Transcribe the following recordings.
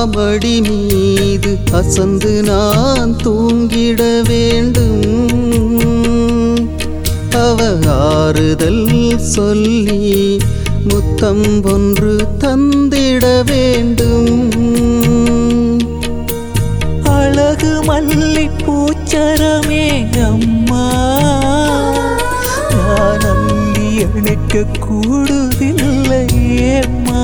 மடி மீது அசந்து நான் தூங்கிட வேண்டும். அவ ஆறுதல் சொல்லி முத்தம் ஒன்று தந்திட வேண்டும். அழகு மல்லி பூச்சரமே அம்மா, நான் அள்ளி அணைக்க கூடுதில்லையேம்மா.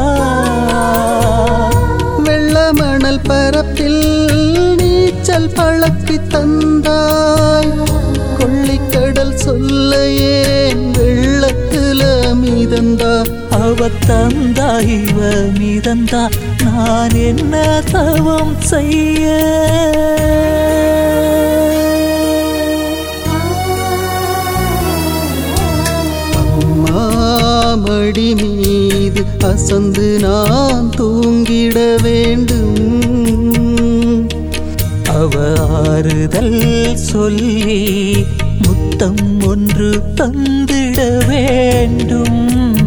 வெள்ள மணல் பரப்பில் நீச்சல் பழக்கி தந்தாய், கொள்ளிக்கடல் சொல்ல ஏன் வெள்ளத்துல மிதந்தா. அவ தந்தா இவ மிதந்தா, நான் என்ன தவம் செய்ய. அம்மா மடி மீது அசந்து நான் தூங்கிட வேண்டும். அவ ஆறுதல் சொல்லி முத்தம் ஒன்று தந்திட வேண்டும்.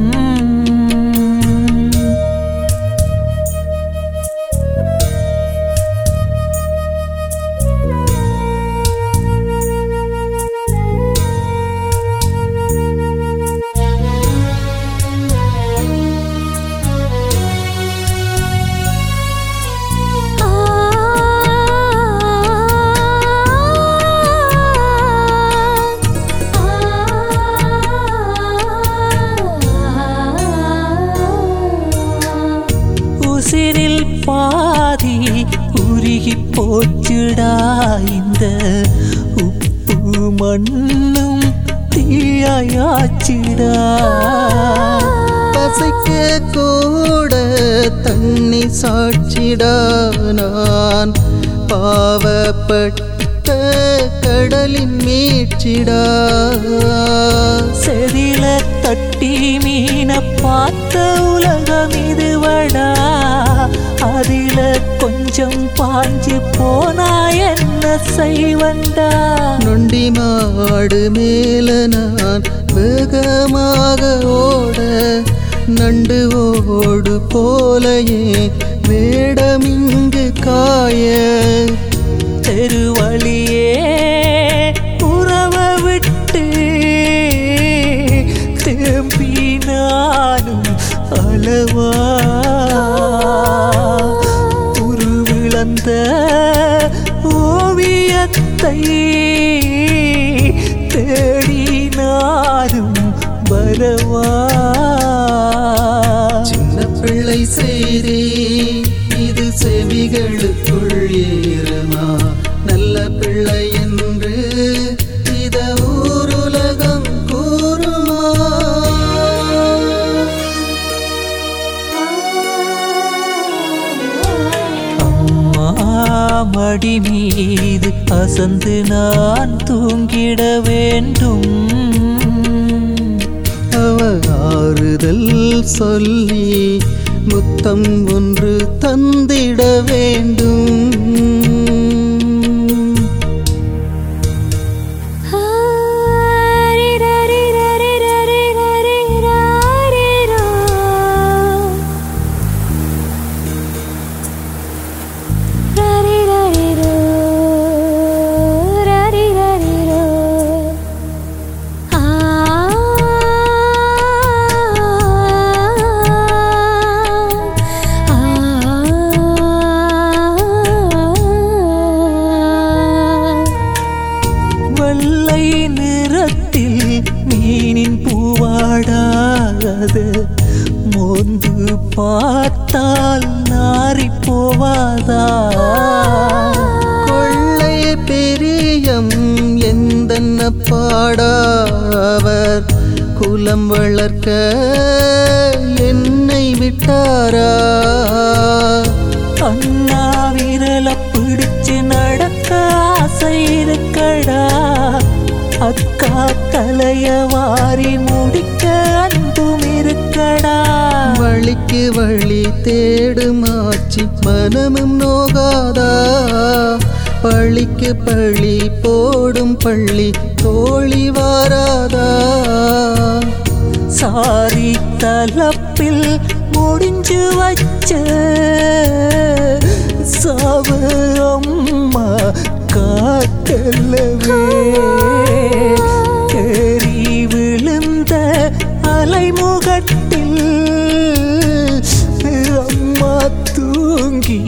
உசிரில் பாதி உருகி போச்சுடா, இந்த உப்பு மண்ணும் தீயாயாச்சிடா. பசைக்க கூட தண்ணி சாட்சிடா, நான் பாவப்பட்ட கடலின் மீட்சிடா. செதில தட்டி மீன பார்த்த உலகம் இதுவடா, அதில கொஞ்சம் பாஞ்சு போனா என்ன செய்வண்டா. நொண்டி மாடு மேல நான் வேகமாக ஓட, நண்டு ஓடு போலையே வேடமிங்கு காய. தெருவழியே உறவ விட்டு திரும்பி நானும் அளவா, உருவிழந்த ஓவியத்தை தேடி நானும் வரவா. சின்ன பிள்ளை செய்தி இது செவிகளுக்குள் ஏறுமா, நல்ல பிள்ளை என்று இத ஊருலகம் கூறுமா. அம்மா மடி மீது அசந்து நான் தூங்கிட வேண்டும். அவ ஆறுதல் சொல்லி முத்தம் ஒன்று தந்திட வேண்டும். வெள்ளை நிறத்தில் மீனின் பூவாடாது, மோந்து பார்த்தால் நாரி போவாதா. கொள்ளை பெரியம் எந்தன்ன பாடா, அவர் குலம் வளர்க்க என்னை விட்டாரா. அண்ணா விரல பிடிச்சு நடக்க ஆசை இருக்கடா, அக்கா தலைய வாரி முடிக்க அன்பும் இருக்கடா. வழிக்கு வழி தேடுமாச்சி மனமும் நோகாதா, பழிக்கு பழி போடும் பள்ளி தோழி வாராதா. சாரி தலப்பில் முடிஞ்சு வச்ச அவ அம்மா காட்டல்லவே ஏறி விழுந்த அலைமுகத்தில் அம்மா தூங்கி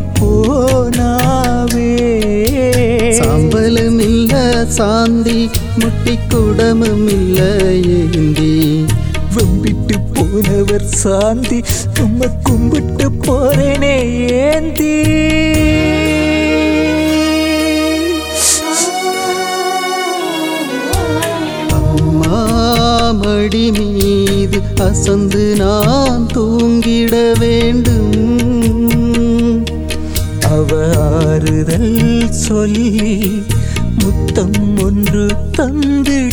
போனாவே சாம்பலும் இல்ல சாந்தி முட்டி குடமும் இல்ல ஏந்தி வம்பிட்டு போனவர் சாந்தி உம்மை கும்பிட்டு போறேனே ஏந்தி அம்மா மடி மீது அசந்து நான் தூங்கிட வேண்டும் அவ ஆறுதல் சொல்லி முத்தம் ஒன்று தந்திட